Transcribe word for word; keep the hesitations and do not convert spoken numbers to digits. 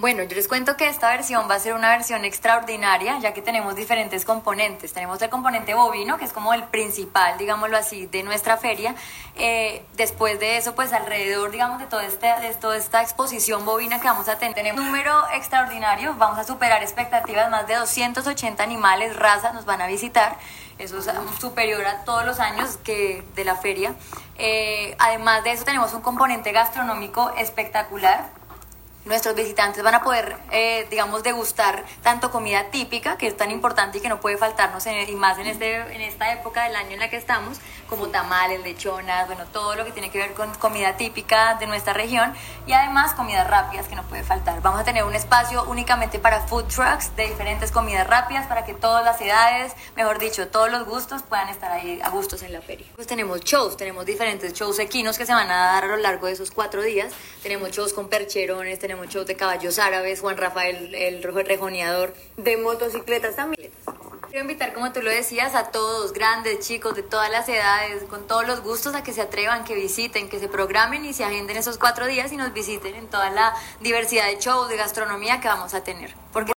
Bueno, yo les cuento que esta versión va a ser una versión extraordinaria, ya que tenemos diferentes componentes. Tenemos el componente bovino, que es como el principal, digámoslo así, de nuestra feria. Eh, después de eso, pues alrededor, digamos, de, todo este, de toda esta exposición bovina que vamos a tener, tenemos un número extraordinario. Vamos a superar expectativas, más de doscientos ochenta animales, razas nos van a visitar. Eso es superior a todos los años que de la feria. Eh, además de eso, tenemos un componente gastronómico espectacular. Nuestros visitantes van a poder, eh, digamos, degustar tanto comida típica, que es tan importante y que no puede faltarnos, en, y más en, este, en esta época del año en la que estamos, como tamales, lechonas, bueno, todo lo que tiene que ver con comida típica de nuestra región, y además comidas rápidas que no puede faltar. Vamos a tener un espacio únicamente para food trucks de diferentes comidas rápidas, para que todas las edades, mejor dicho, todos los gustos puedan estar ahí a gustos en la feria. Pues tenemos shows, tenemos diferentes shows equinos que se van a dar a lo largo de esos cuatro días. Tenemos shows con percherones, tenemos Tenemos shows de caballos árabes, Juan Rafael, el rojo rejoneador, de motocicletas también. Quiero invitar, como tú lo decías, a todos, grandes, chicos, de todas las edades, con todos los gustos, a que se atrevan, que visiten, que se programen y se agenden esos cuatro días y nos visiten en toda la diversidad de shows, de gastronomía que vamos a tener. Porque